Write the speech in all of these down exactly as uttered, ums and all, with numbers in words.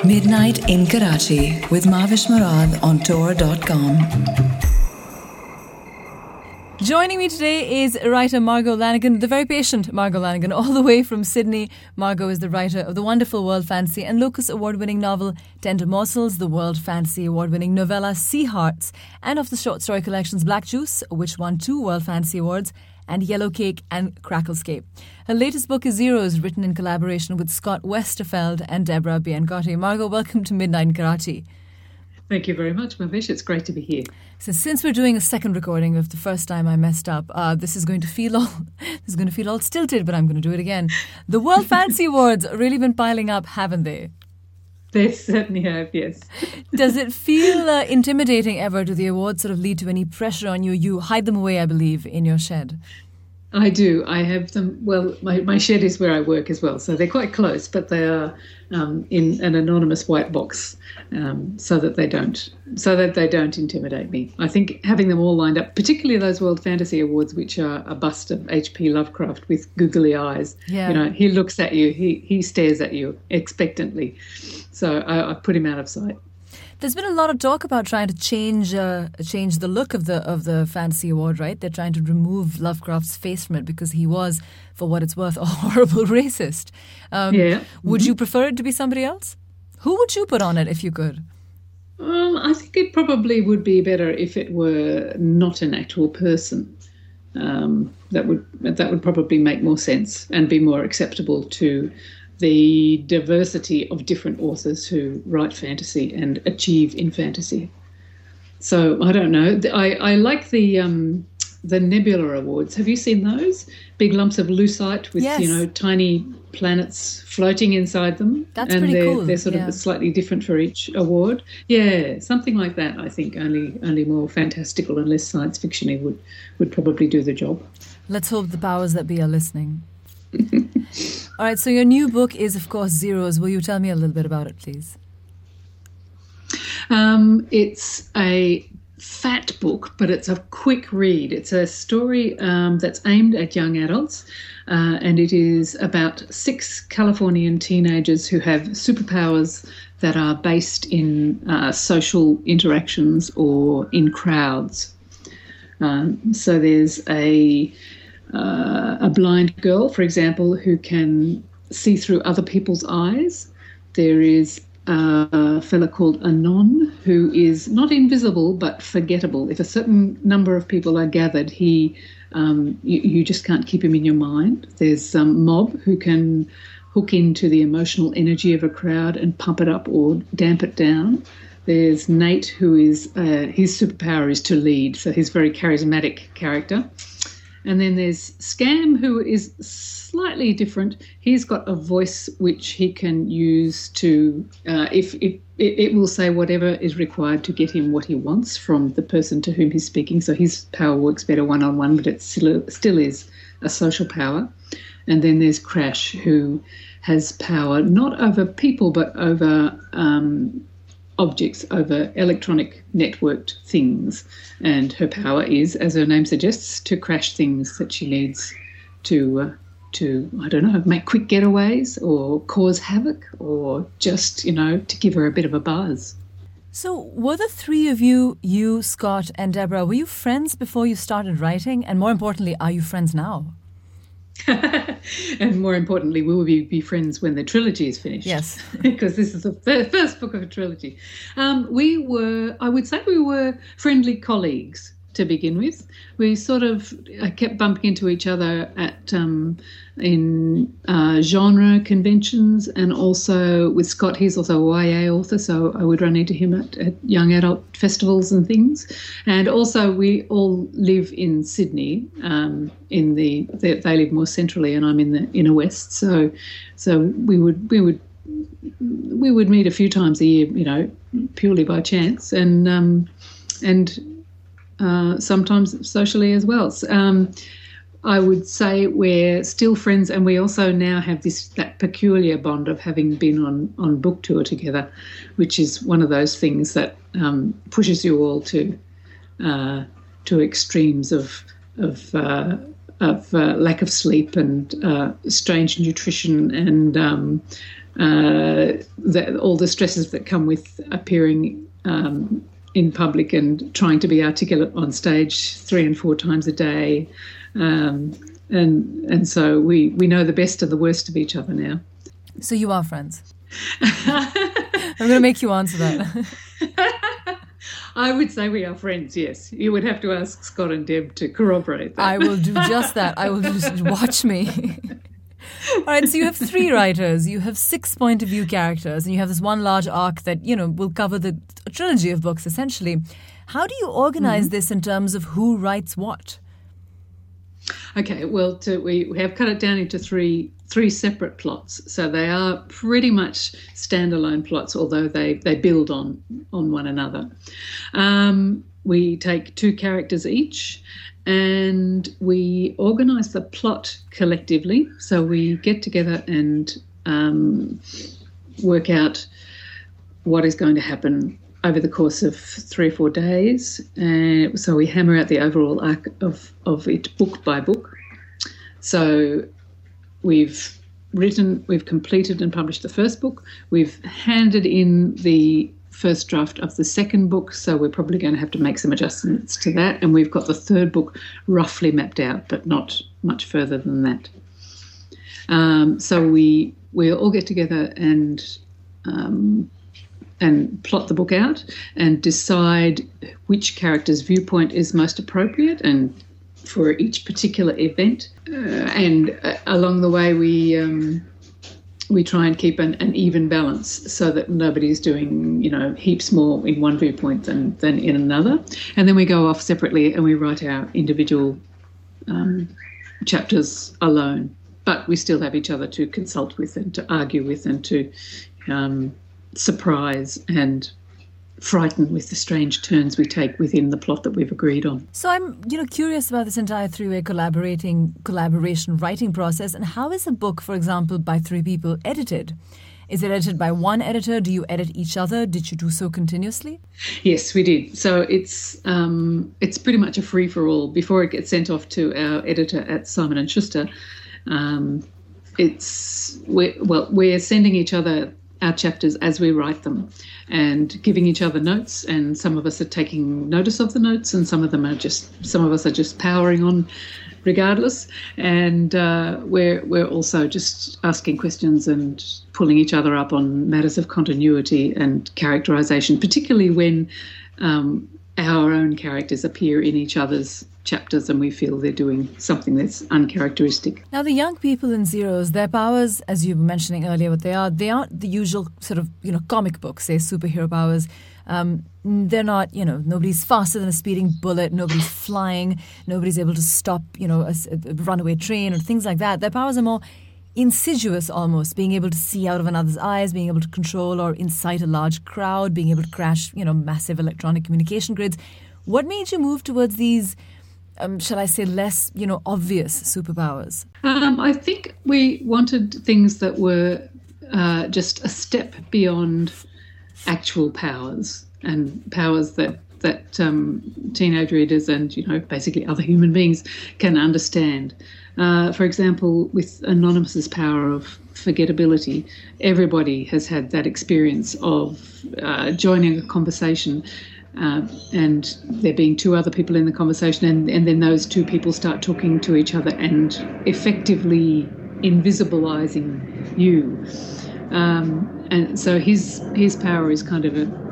Midnight in Karachi with Mavish Murad on Tor dot com. Joining me today is writer Margot Lanigan, the very patient Margot Lanigan, all the way from Sydney. Margot is the writer of the wonderful World Fantasy and Locus Award-winning novel Tender Morsels, the World Fantasy Award-winning novella Sea Hearts, and of the short story collections Black Juice, which won two World Fantasy Awards, and Yellow Cake and Cracklescape. Her latest book is Zeros, written in collaboration with Scott Westerfeld and Deborah Biancotti. Margot, welcome to Midnight in Karachi. Thank you very much, Mavish. It's great to be here. So since we're doing a second recording of the first time I messed up, uh, this is going to feel all this is going to feel all stilted, but I'm going to do it again. The World Fantasy Awards have really been piling up, haven't they? They certainly have, yes. Does it feel uh, intimidating ever? Do the awards sort of lead to any pressure on you? You hide them away, I believe, in your shed. I do. I have them. Well, my, my shed is where I work as well, so they're quite close, but they are um, in an anonymous white box, um, so that they don't, so that they don't intimidate me. I think having them all lined up, particularly those World Fantasy Awards, which are a bust of H P Lovecraft with googly eyes. Yeah. You know, he looks at you, he he stares at you expectantly. So I, I put him out of sight. There's been a lot of talk about trying to change uh, change the look of the of the Fantasy Award, right? They're trying to remove Lovecraft's face from it because he was, for what it's worth, a horrible racist. Um, yeah. Would Mm-hmm. you prefer it to be somebody else? Who would you put on it if you could? Um, I think it probably would be better if it were not an actual person. Um, that would that would probably make more sense and be more acceptable to the diversity of different authors who write fantasy and achieve in fantasy. So I don't know. I, I like the um, the Nebula Awards. Have you seen those? Big lumps of lucite with, Yes. you know, tiny planets floating inside them. That's and pretty they're, cool, They're sort yeah. of slightly different for each award. Yeah, something like that. I think only only more fantastical and less science fiction-y would would probably do the job. Let's hope the powers that be are listening. All right, so your new book is, of course, Zeros. Will you tell me a little bit about it, please? Um, it's a fat book, but it's a quick read. It's a story um, that's aimed at young adults, uh, and it is about six Californian teenagers who have superpowers that are based in uh, social interactions or in crowds. Um, so there's a uh, a blind girl, for example, who can see through other people's eyes. There is a fella called Anon, who is not invisible but forgettable. If a certain number of people are gathered, he um, you, you just can't keep him in your mind. There's um, Mob, who can hook into the emotional energy of a crowd and pump it up or damp it down. There's Nate, who is uh, his superpower is to lead, so he's a very charismatic character. And then there's Scam, who is slightly different. He's got a voice which he can use to, uh, if, if it, it will say whatever is required to get him what he wants from the person to whom he's speaking. So his power works better one-on-one, but it still, still is a social power. And then there's Crash, who has power not over people but over um, objects, over electronic networked things. And her power is, as her name suggests, to crash things that she needs to, uh, to I don't know, make quick getaways or cause havoc or just, you know, to give her a bit of a buzz. So were the three of you, you, Scott and Deborah, were you friends before you started writing? And more importantly, are you friends now? And more importantly, will we be friends when the trilogy is finished? Yes. Because this is the first book of a trilogy. Um, we were, I would say we were friendly colleagues to begin with. We sort of uh, kept bumping into each other at um, in uh, genre conventions, and also with Scott. He's also a Y A author, so I would run into him at, at young adult festivals and things. And also we all live in Sydney. Um, in the they, they live more centrally, and I'm in the inner west. So, so we would we would we would meet a few times a year, you know, purely by chance, and um, and. Uh, sometimes socially as well. So, um, I would say we're still friends, and we also now have this that peculiar bond of having been on, on book tour together, which is one of those things that um, pushes you all to uh, to extremes of of uh, of uh, lack of sleep and uh, strange nutrition and um, uh, the, all the stresses that come with appearing um, in public and trying to be articulate on stage three and four times a day. Um, and and so we, we know the best and the worst of each other now. So you are friends? I'm going to make you answer that. I would say we are friends, yes. You would have to ask Scott and Deb to corroborate that. I will do just that. I will just watch me. All right, so you have three writers, you have six point of view characters, and you have this one large arc that, you know, will cover the trilogy of books, essentially. How do you organize mm-hmm. this in terms of who writes what? Okay, well, to, we, we have cut it down into three three separate plots. So they are pretty much standalone plots, although they, they build on, on one another. Um, we take two characters each, and we organise the plot collectively. So we get together and um, work out what is going to happen over the course of three or four days. And so we hammer out the overall arc of, of it book by book. So we've written, we've completed and published the first book. We've handed in the first draft of the second book, so we're probably going to have to make some adjustments to that. And we've got the third book roughly mapped out, but not much further than that. Um, so we we all get together and um, and plot the book out and decide which character's viewpoint is most appropriate and for each particular event. Uh, and uh, along the way, we um, we try and keep an, an even balance so that nobody's doing, you know, heaps more in one viewpoint than, than in another. And then we go off separately and we write our individual um, chapters alone. But we still have each other to consult with and to argue with and to um, surprise and frighten with the strange turns we take within the plot that we've agreed on. So I'm, you know, curious about this entire three-way collaborating collaboration writing process. And how is a book, for example, by three people edited? Is it edited by one editor? Do you edit each other? Did you do so continuously? Yes, we did. So it's um, it's pretty much a free-for-all. Before it gets sent off to our editor at Simon and Schuster, um, it's we're, well, we're sending each other our chapters as we write them and giving each other notes, and some of us are taking notice of the notes and some of them are just some of us are just powering on regardless, and uh, we're we're also just asking questions and pulling each other up on matters of continuity and characterization, particularly when um, our own characters appear in each other's chapters and we feel they're doing something that's uncharacteristic. Now, the young people in Zeros, their powers, as you were mentioning earlier, what they are, they aren't the usual sort of, you know, comic book, say, superhero powers. Um, they're not, you know, nobody's faster than a speeding bullet, nobody's flying, nobody's able to stop, you know, a, a runaway train or things like that. Their powers are more insidious almost, being able to see out of another's eyes, being able to control or incite a large crowd, being able to crash, you know, massive electronic communication grids. What made you move towards these, um, shall I say, less, you know, obvious superpowers? Um, I think we wanted things that were uh, just a step beyond actual powers and powers that that um, teenage readers and, you know, basically other human beings can understand. Uh, for example, with Anonymous's power of forgettability, everybody has had that experience of uh, joining a conversation uh, and there being two other people in the conversation, and, and then those two people start talking to each other and effectively invisibilizing you. Um, and so his his power is kind of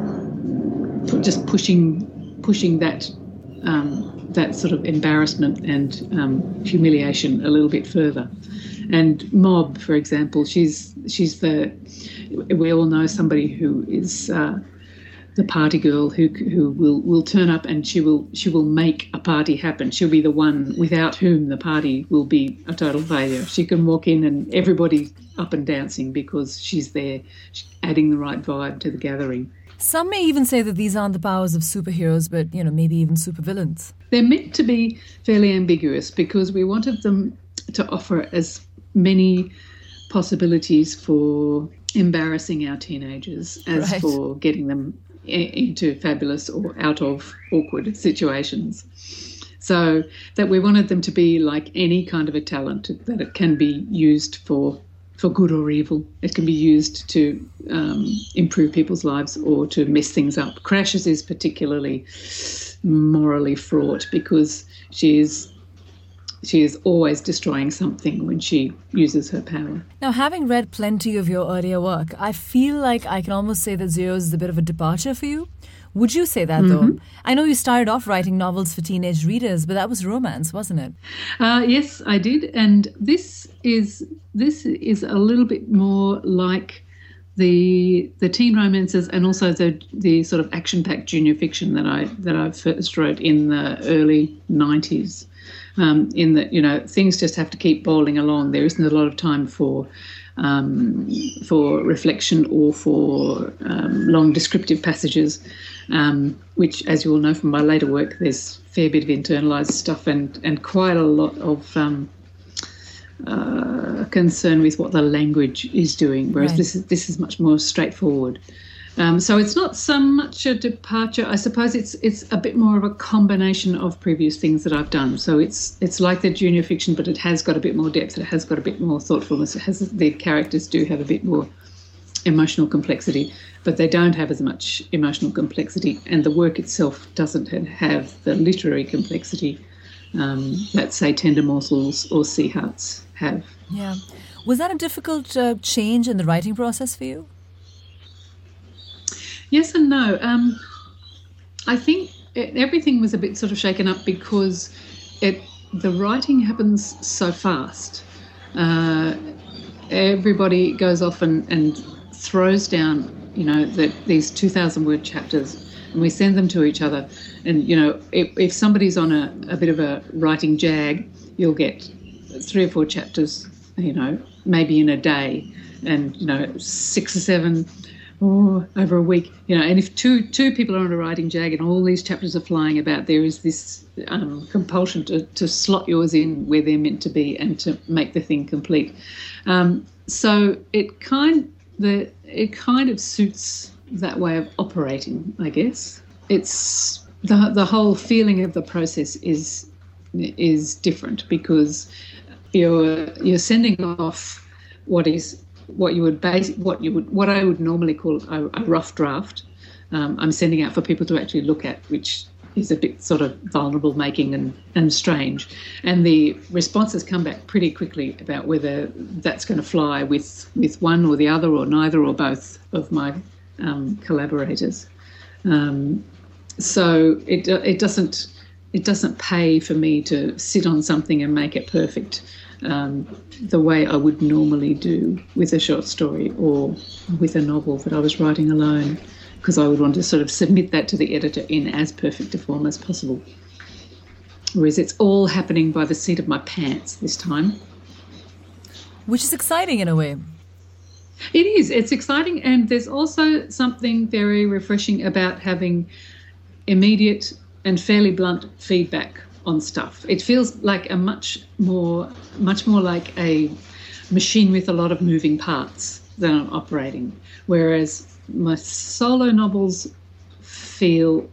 a, just pushing pushing that um, that sort of embarrassment and um, humiliation a little bit further. And Mob, for example, she's she's the we all know somebody who is uh, the party girl who who will, will turn up and she will she will make a party happen. She'll be the one without whom the party will be a total failure. She can walk in and everybody up and dancing because she's there, adding the right vibe to the gathering. Some may even say that these aren't the powers of superheroes, but, you know, maybe even supervillains. They're meant to be fairly ambiguous because we wanted them to offer as many possibilities for embarrassing our teenagers as right. for getting them into fabulous or out of awkward situations. So that we wanted them to be like any kind of a talent, that it can be used for for good or evil. It can be used to um, improve people's lives or to mess things up. Crashes is particularly morally fraught because she is she is always destroying something when she uses her power. Now, having read plenty of your earlier work, I feel like I can almost say that Zeros is a bit of a departure for you. Would you say that, mm-hmm. though? I know you started off writing novels for teenage readers, but that was romance, wasn't it? Uh, yes, I did. And this is this is a little bit more like the the teen romances and also the the sort of action-packed junior fiction that I that I first wrote in the early nineties. Um, in that, you know, things just have to keep bowling along. There isn't a lot of time for um, for reflection or for um, long descriptive passages, um, which, as you all know from my later work, there's a fair bit of internalised stuff and, and quite a lot of um, uh, concern with what the language is doing, whereas right. this is this is much more straightforward. Um, so it's not so much a departure. I suppose it's it's a bit more of a combination of previous things that I've done. So it's it's like the junior fiction, but it has got a bit more depth. It has got a bit more thoughtfulness. It has the characters do have a bit more emotional complexity, but they don't have as much emotional complexity, and the work itself doesn't have the literary complexity um, that, say, Tender Morsels or Sea Hearts have. Yeah. Was that a difficult uh, change in the writing process for you? Yes and no. Um, I think it, everything was a bit sort of shaken up because it the writing happens so fast. Uh, everybody goes off and, and throws down, you know, the, these two thousand word chapters, and we send them to each other. And, you know, if, if somebody's on a, a bit of a writing jag, you'll get three or four chapters, you know, maybe in a day, and, you know, six or seven or over a week, you know. And if two two people are on a writing jag and all these chapters are flying about, there is this um, compulsion to, to slot yours in where they're meant to be and to make the thing complete. Um, so it kind the it kind of suits that way of operating, I guess. It's the the whole feeling of the process is is different because you're you're sending off what is what you would base what you would what I would normally call a, a rough draft. Um, I'm sending out for people to actually look at, which is a bit sort of vulnerable making and, and strange. And the responses come back pretty quickly about whether that's going to fly with, with one or the other or neither or both of my um, collaborators. Um, so it it doesn't it doesn't pay for me to sit on something and make it perfect um, the way I would normally do with a short story or with a novel that I was writing alone, because I would want to sort of submit that to the editor in as perfect a form as possible. Whereas it's all happening by the seat of my pants this time. Which is exciting in a way. It is. It's exciting, and there's also something very refreshing about having immediate and fairly blunt feedback on stuff. It feels like a much more, much more like a machine with a lot of moving parts than I'm operating. Whereas my solo novels feel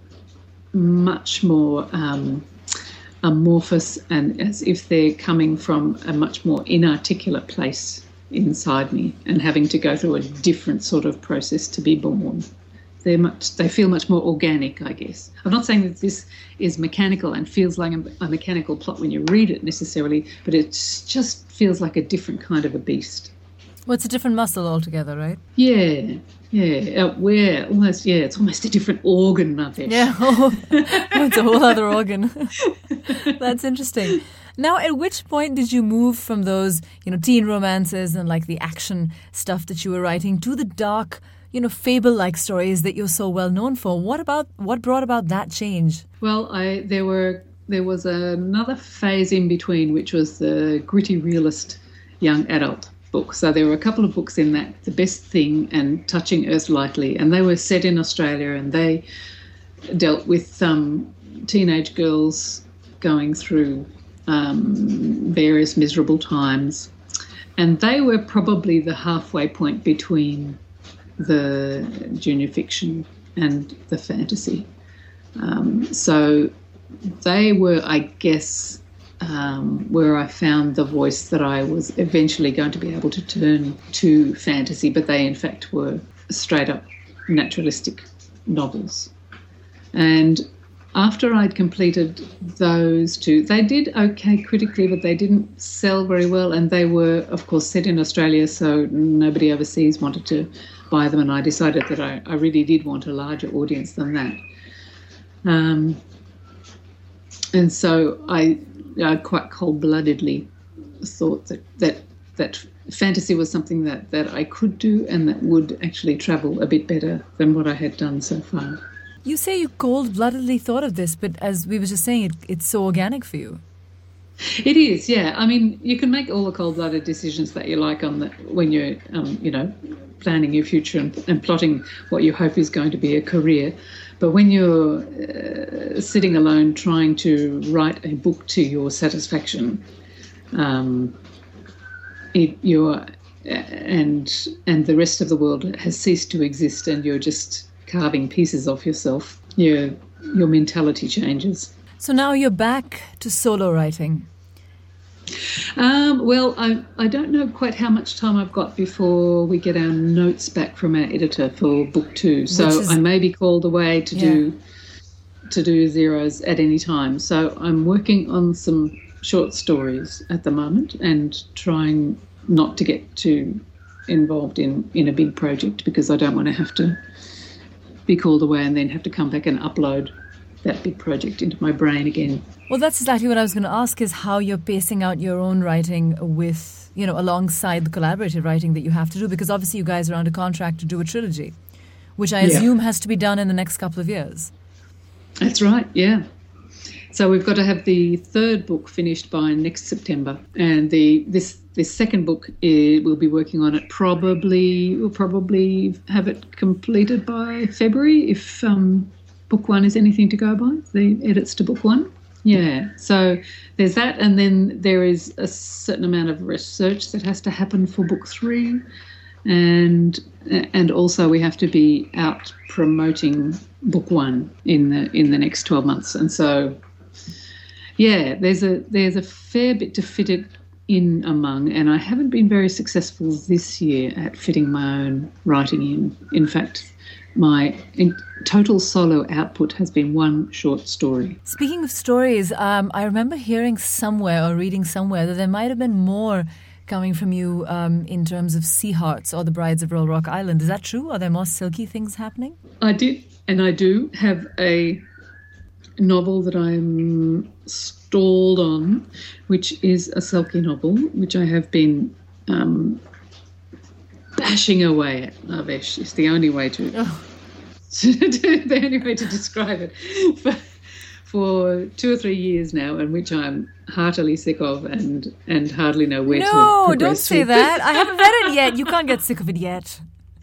much more um, amorphous and as if they're coming from a much more inarticulate place inside me and having to go through a different sort of process to be born. They're much, they feel much more organic, I guess. I'm not saying that this is mechanical and feels like a, a mechanical plot when you read it necessarily, but it just feels like a different kind of a beast. Well, it's a different muscle altogether, right? Yeah, yeah. Uh, where almost, yeah, it's almost a different organ, Mavish. Yeah, oh, it's a whole other organ. That's interesting. Now, at which point did you move from those, you know, teen romances and like the action stuff that you were writing to the dark, you know, fable-like stories that you're so well known for? What about what brought about that change? Well, I there were there was another phase in between, which was the gritty realist young adult book. So there were a couple of books in that, The Best Thing and Touching Earth Lightly, and they were set in Australia, and they dealt with um, teenage girls going through um, various miserable times, and they were probably the halfway point between the junior fiction and the fantasy. Um, so they were, I guess, um, where I found the voice that I was eventually going to be able to turn to fantasy, but they in fact were straight up naturalistic novels. And after I'd completed those two, they did okay critically, but they didn't sell very well, and they were, of course, set in Australia, so nobody overseas wanted to buy them, and I decided that I, I really did want a larger audience than that. Um, and so I, I quite cold-bloodedly thought that, that that fantasy was something that, that I could do and that would actually travel a bit better than what I had done so far. You say you cold-bloodedly thought of this, but as we were just saying, it, it's so organic for you. It is, yeah. I mean, you can make all the cold-blooded decisions that you like on the, when you're, um, you know, planning your future and, and plotting what you hope is going to be a career. But when you're uh, sitting alone trying to write a book to your satisfaction, um, it, you're and and the rest of the world has ceased to exist, and you're just carving pieces off yourself, your your mentality changes. So now you're back to solo writing. Um, well, I I don't know quite how much time I've got before we get our notes back from our editor for book two. So is, I may be called away to yeah. do to do zeros at any time. So I'm working on some short stories at the moment and trying not to get too involved in, in a big project, because I don't want to have to be called away and then have to come back and upload that big project into my brain again. Well, that's exactly what I was going to ask, is how you're pacing out your own writing with, you know, alongside the collaborative writing that you have to do, because obviously you guys are under contract to do a trilogy, which I yeah. assume has to be done in the next couple of years. That's right, yeah. So we've got to have the third book finished by next September, and the this this second book is, we'll be working on it probably we'll probably have it completed by February if um, book one is anything to go by, the edits to book one. Yeah, so there's that, and then there is a certain amount of research that has to happen for book three, and and also we have to be out promoting book one in the in the next twelve months, and so. Yeah, there's a there's a fair bit to fit it in among, and I haven't been very successful this year at fitting my own writing in. In fact, my in total solo output has been one short story. Speaking of stories, um, I remember hearing somewhere or reading somewhere that there might have been more coming from you um, in terms of Sea Hearts or The Brides of Royal Rock Island. Is that true? Are there more silky things happening? I did, and I do have a novel that I'm stalled on, which is a Selkie novel, which I have been um, bashing away at. Lavesh is the only way to, oh. to, to the only way to describe it for, for two or three years now, and which I'm heartily sick of and and hardly know where no, to No, don't say with. that. I haven't read it yet. You can't get sick of it yet.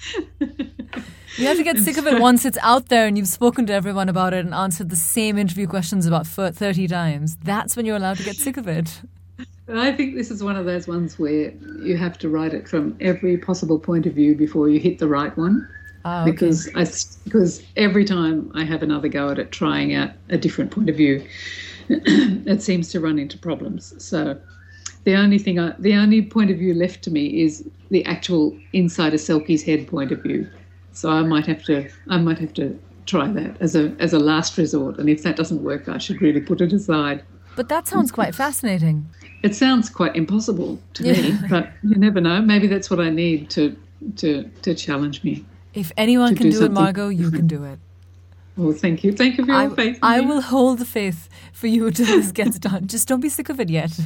You have to get sick of it once it's out there and you've spoken to everyone about it and answered the same interview questions about thirty times. That's when you're allowed to get sick of it. I think this is one of those ones where you have to write it from every possible point of view before you hit the right one. Ah, okay. Because I, because every time I have another go at it, trying out a different point of view, it seems to run into problems. So the only thing, I, the only point of view left to me is the actual inside a Selkie's head point of view. So I might have to, I might have to try that as a as a last resort. And if that doesn't work, I should really put it aside. But that sounds quite fascinating. It sounds quite impossible to yeah. me, but you never know. Maybe that's what I need to to to challenge me. If anyone can do, do it, Margot, you can do it. Well, thank you. Thank you for your I, faith in I me. will hold the faith for you till this gets done. Just don't be sick of it yet.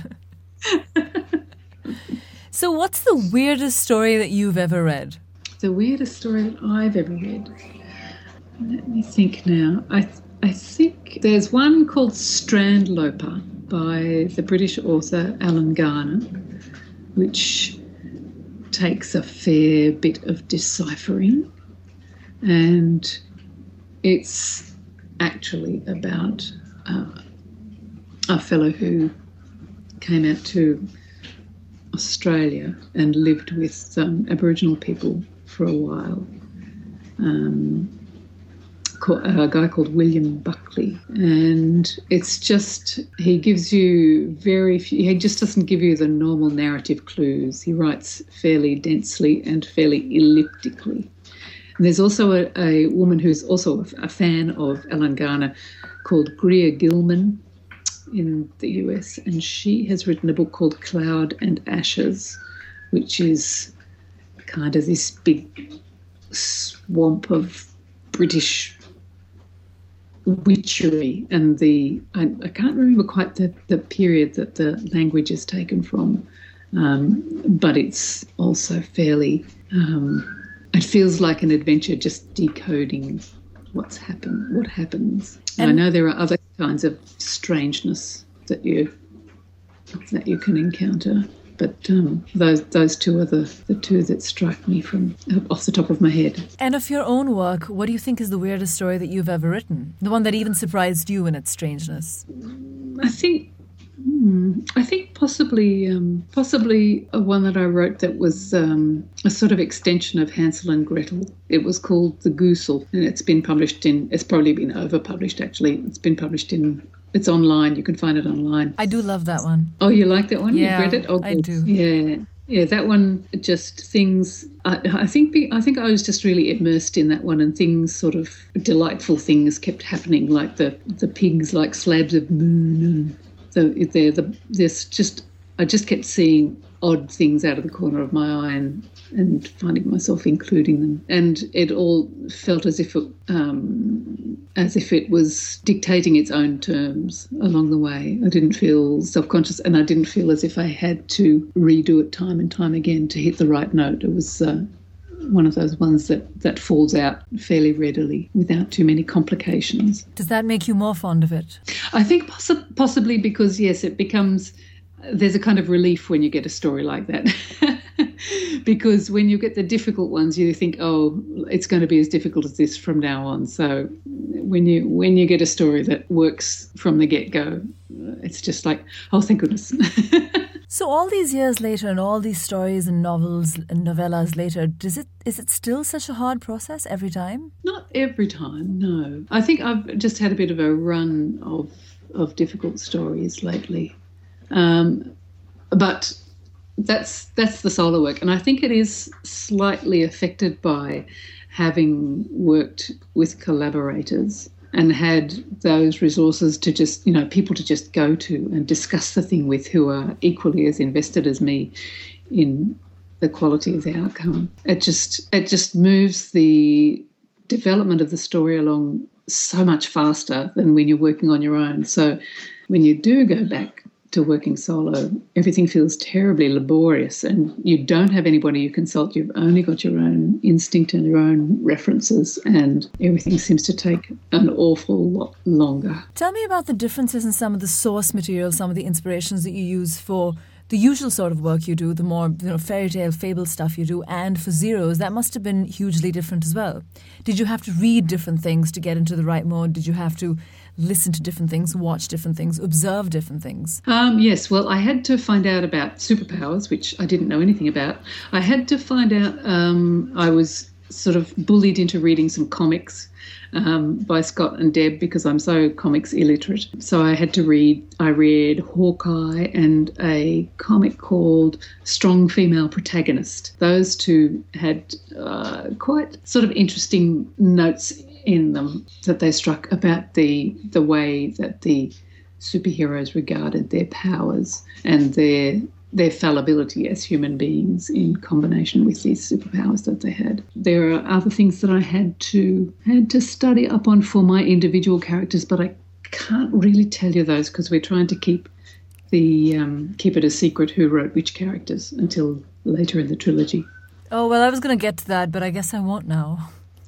So what's the weirdest story that you've ever read? The weirdest story that I've ever read? Let me think now. I th- I think there's one called Strandloper by the British author Alan Garner, which takes a fair bit of deciphering, and it's actually about uh, a fellow who came out to Australia and lived with um, Aboriginal people for a while, um, a guy called William Buckley, and it's just, he gives you very few, he just doesn't give you the normal narrative clues. He writes fairly densely and fairly elliptically. And there's also a, a woman who's also a, a fan of Alan Garner called Greer Gilman in the U S, and she has written a book called Cloud and Ashes, which is kind of this big swamp of British witchery, and the I, I can't remember quite the, the period that the language is taken from, um, but it's also fairly, um, it feels like an adventure just decoding what's happened, what happens. And, and I know there are other kinds of strangeness that you that you can encounter. But um, those those two are the, the two that strike me from off the top of my head. And of your own work, what do you think is the weirdest story that you've ever written? The one that even surprised you in its strangeness? I think, hmm, I think possibly um, possibly a one that I wrote that was um, a sort of extension of Hansel and Gretel. It was called The Goosel, and it's been published in. It's probably been overpublished actually. It's been published in. It's online. You can find it online. I do love that one. Oh, you like that one? Yeah, You've read it? Oh, I do. Yeah, yeah. That one, just things. I, I think. Be, I think I was just really immersed in that one, and things, sort of delightful things, kept happening. Like the the pigs, like slabs of moon, and the the, the there's just. I just kept seeing odd things out of the corner of my eye, and. and finding myself including them. And it all felt as if it, um, as if it was dictating its own terms along the way. I didn't feel self-conscious, and I didn't feel as if I had to redo it time and time again to hit the right note. It was uh, one of those ones that, that falls out fairly readily without too many complications. Does that make you more fond of it? I think possi- possibly because, yes, it becomes... There's a kind of relief when you get a story like that. Because when you get the difficult ones, you think, oh, it's going to be as difficult as this from now on. So when you when you get a story that works from the get-go, it's just like, oh, thank goodness. So all these years later, and all these stories and novels and novellas later, does it is it still such a hard process every time? Not every time, no. I think I've just had a bit of a run of of difficult stories lately. Um, but that's that's the solo work, and I think it is slightly affected by having worked with collaborators and had those resources to just, you know, people to just go to and discuss the thing with, who are equally as invested as me in the quality of the outcome. It just it just moves the development of the story along so much faster than when you're working on your own. So when you do go back to working solo, everything feels terribly laborious, and you don't have anybody you consult. You've only got your own instinct and your own references, and everything seems to take an awful lot longer. Tell me about the differences in some of the source material, some of the inspirations that you use for the usual sort of work you do, the more, you know, fairy tale, fable stuff you do, and for Zeros. That must have been hugely different as well. Did you have to read different things to get into the right mode? Did you have to listen to different things, watch different things, observe different things? Um, yes, well, I had to find out about superpowers, which I didn't know anything about. I had to find out, um, I was sort of bullied into reading some comics um, by Scott and Deb because I'm so comics illiterate. So I had to read, I read Hawkeye and a comic called Strong Female Protagonist. Those two had uh, quite sort of interesting notes in them that they struck about the the way that the superheroes regarded their powers and their their fallibility as human beings in combination with these superpowers that they had. There are other things that I had to had to study up on for my individual characters, but I can't really tell you those because we're trying to keep the um, keep it a secret who wrote which characters until later in the trilogy. Oh, well, I was going to get to that, but I guess I won't now.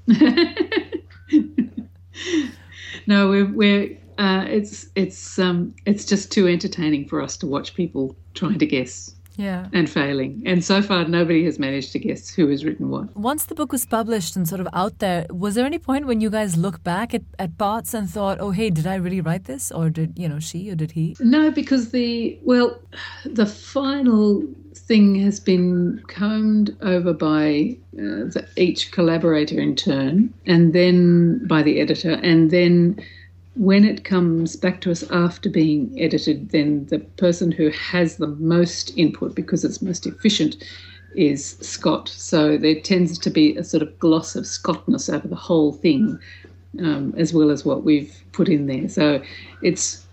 No, we're we're uh, it's it's um it's just too entertaining for us to watch people trying to guess. Yeah. And failing. And so far, nobody has managed to guess who has written what. Once the book was published and sort of out there, was there any point when you guys look back at, at parts and thought, oh, hey, did I really write this? Or did, you know, she or did he? No, because the, well, the final thing has been combed over by uh, the, each collaborator in turn, and then by the editor, and then when it comes back to us after being edited, then the person who has the most input, because it's most efficient, is Scott. So there tends to be a sort of gloss of Scottness over the whole thing, um, as well as what we've put in there. So it's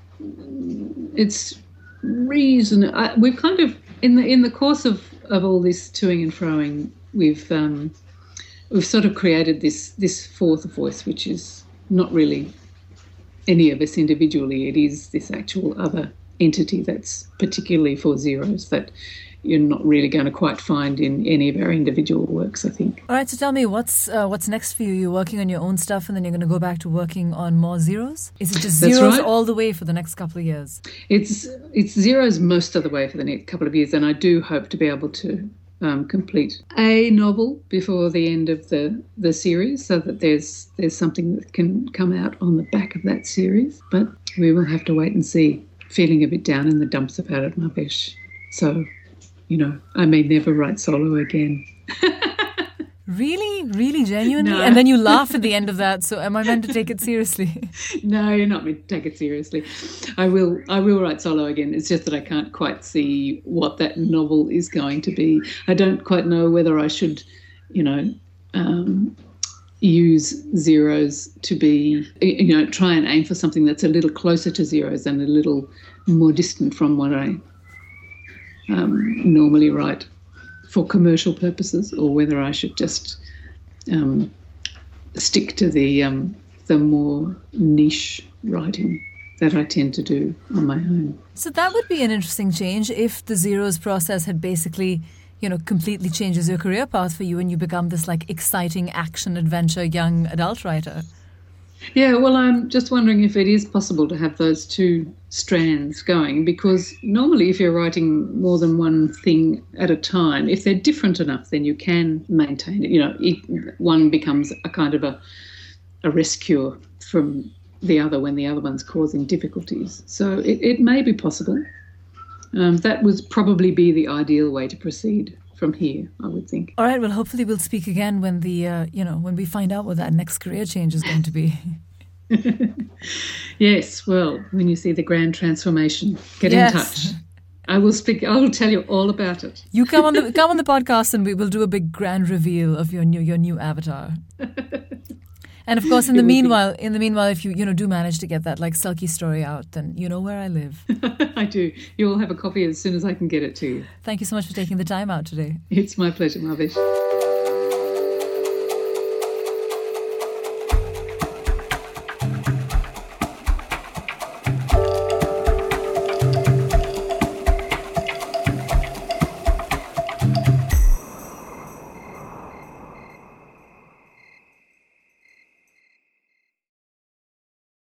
it's reason I, we've kind of in the in the course of, of all this toing and froing, we've um, we've sort of created this this fourth voice, which is not really any of us individually. It is this actual other entity that's particularly for Zeros that you're not really going to quite find in any of our individual works, I think. All right, so tell me, what's uh, what's next for you? You're working on your own stuff and then you're going to go back to working on more Zeros? Is it just That's Zeros right. all the way for the next couple of years? It's it's Zeros most of the way for the next couple of years, and I do hope to be able to um, complete a novel before the end of the, the series, so that there's there's something that can come out on the back of that series. But we will have to wait and see. Feeling a bit down in the dumps about it, Mavish. So, you know, I may never write solo again. Really? Really? Genuinely? No. And then you laugh at the end of that, so am I meant to take it seriously? No, you're not meant to take it seriously. I will I will write solo again. It's just that I can't quite see what that novel is going to be. I don't quite know whether I should, you know, um, use Zeros to be, you know, try and aim for something that's a little closer to Zeros and a little more distant from what I um, normally write for commercial purposes, or whether I should just um, stick to the um, the more niche writing that I tend to do on my own. So that would be an interesting change if the Zeros process had basically, you know, completely changes your career path for you and you become this like exciting action adventure young adult writer. Yeah, well, I'm just wondering if it is possible to have those two strands going, because normally if you're writing more than one thing at a time, if they're different enough, then you can maintain it. You know, it, one becomes a kind of a, a rescue from the other when the other one's causing difficulties. So it, it may be possible. Um, that would probably be the ideal way to proceed from here, I would think. All right, well, hopefully we'll speak again when the, uh, you know, when we find out what that next career change is going to be. Yes, well, when you see the grand transformation, get Yes. in touch. I will speak. I will tell you all about it. You come on the come on the podcast and we will do a big grand reveal of your new your new avatar. And of course, in the It will be- meanwhile, in the meanwhile, if you you know do manage to get that like sulky story out, then you know where I live. I do. You will have a copy as soon as I can get it to you. Thank you so much for taking the time out today. It's my pleasure, Mavish.